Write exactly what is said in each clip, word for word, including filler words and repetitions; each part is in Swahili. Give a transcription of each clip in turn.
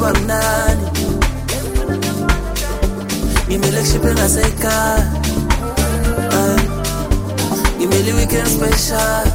seba mnani ngimele kushiphe ngasekhaya ngimele weekend special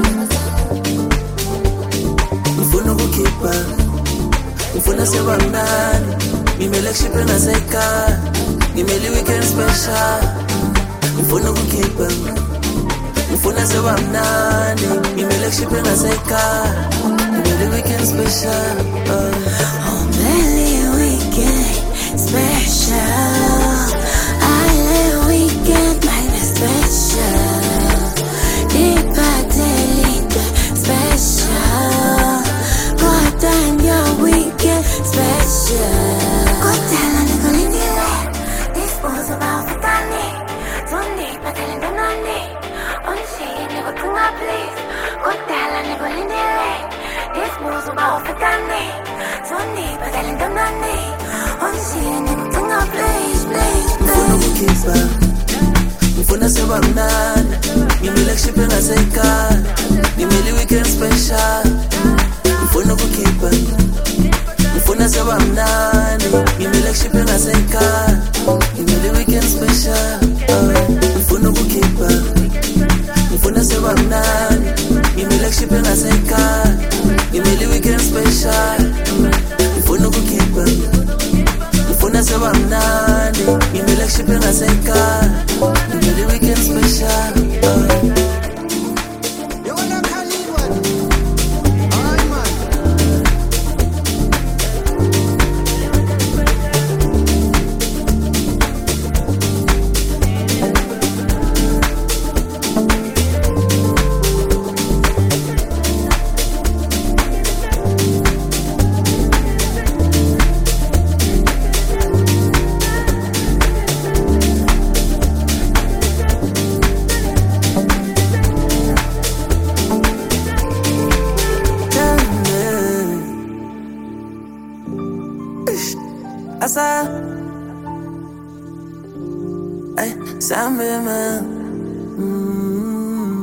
ngifuna ukukhipha ngifuna seba mnani ngimele kushiphe ngasekhaya ngimele weekend special ngifuna ukukhipha ngifuna seba mnani ngimele kushiphe ngasekhaya ngimele weekend special oh belly weekend special I live weekend my special Ipatelite special God and your weekend special Kotela nikolindile Dispose about the tani Zondi patelinte nani Onshi nikotunga please Kotela nikolindile Dispose about the tani Zondi patelinte nani Onshi nikotunga please please ngifuna ukukhipha ngifuna seba mnani ngimele kushiphe ngasekhaya ngimele weekend special ngifuna ukukhipha ngifuna seba mnani ngimele kushiphe ngasekhaya ngimele weekend special ngifuna ukukhipha ngifuna seba mnani ngimele kushiphe ngasekhaya ngimele weekend special ngifuna ukukhipha ngifuna seba mnani ngimele kushiphe ngasekhaya ngimele weekend special Asa ay sambe man mm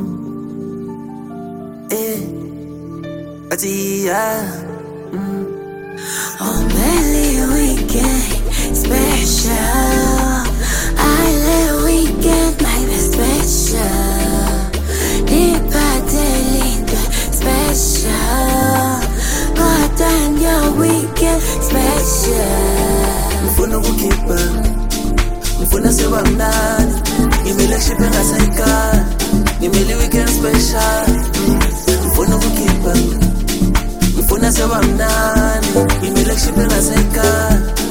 eh atia mm oh belly weekend special I live weekend my special Ipatelite special God and your weekend special ngifuna ukukhipha ngifuna seba mnani ngimele kushiphe ngasekhaya ngimele weekend special ngifuna ukukhipha ngifuna seba mnani ngimele kushiphe ngasekhaya